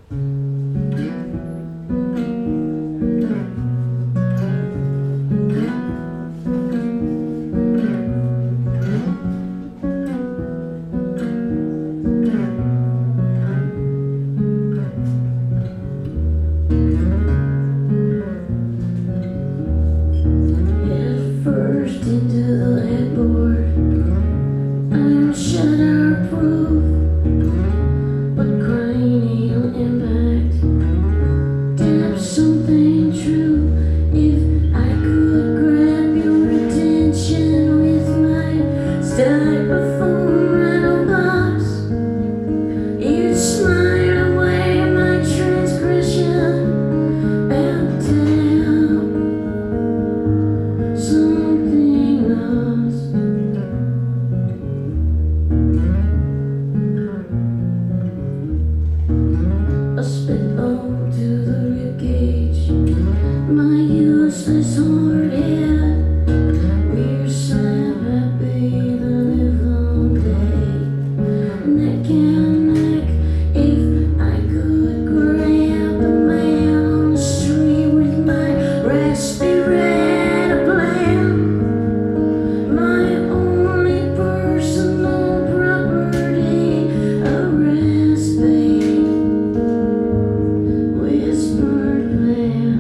First into the headboard, I'm shatterproof, but cranial impact taps something true. If I could grab your attention with my styrofoam rattle box, you'd smile away my transgression and tell something else. A spitball to the ribcage, my useless hard head. We're slap happy to live all day, neck and neck. If I could grab the man on the street with my respirator plan, my only personal property, a respite whispered plan.